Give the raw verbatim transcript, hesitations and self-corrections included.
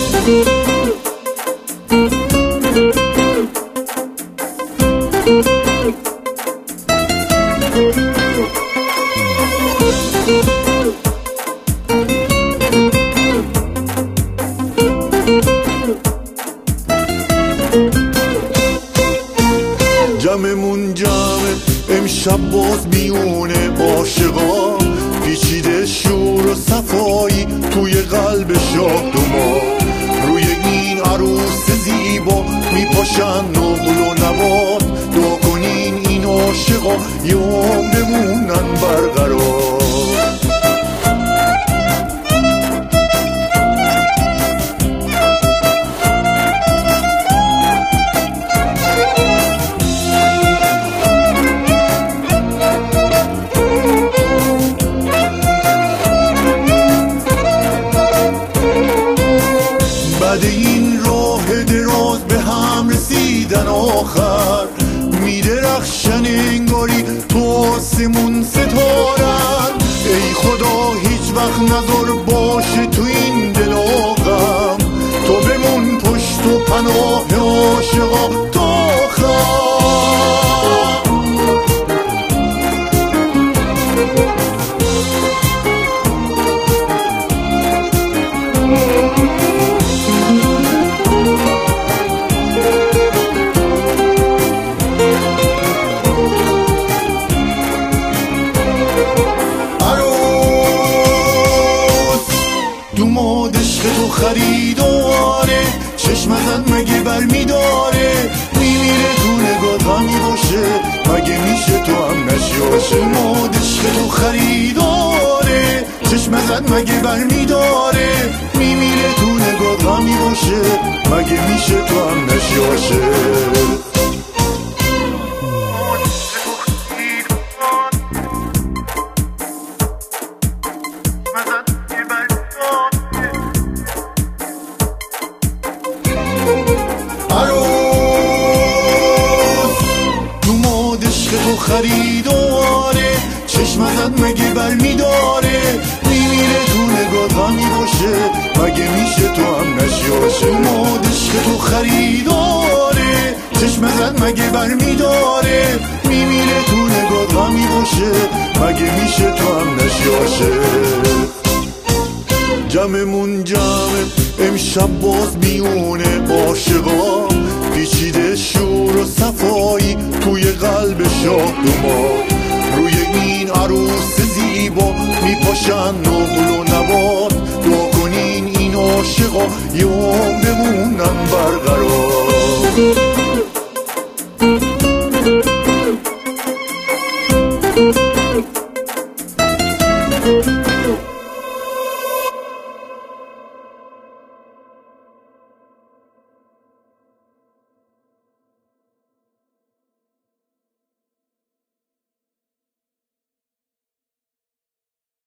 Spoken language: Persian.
جمعمون جمع امشب باز میونه عاشقا، پیچیده شور و صفایی توی قلب شاد و ما. روی این عروس زیبا میپاشن نقل و نبات، دعا کنین این عاشقا یوم بمونن برقرار. بعد این راه دراز به هم رسیدن آخر، میدرخشن انگاری تو آسمون ستارن. ای خدا هیچ وقت نذار باشه تو این دل آغم، تو بمون پشت و پناه عاشقا تا آخر. دوماد عشق تو خریداره، چشم ازت مگه بر میداره، میمیره تو نگاه غمی باشه، مگه میشه تو هم نشی. دوماد عشق تو خریداره، چشم ازت مگه بر میداره، میمیره تو نگاه غمی باشه، مگه میشه تو هم نشی. تو خریداره، چشم ازت مگه بر میداره، میمیره تو نگاه غمی باشه، مگه میشه تو هم نشی. ماد عشق تو خریداره، چشم ازت مگه بر میداره، میمیره تو نگاه غمی باشه، مگه میشه تو هم نشی. جمعمون جمع امشب باز میونه عاشقا، پیچیده شور و صفایی توی قلب شاد و ما. روی این عروس زیبا میپاشن نقل و نبات، دعا کنین این عاشقا یوم بمونن برقرار.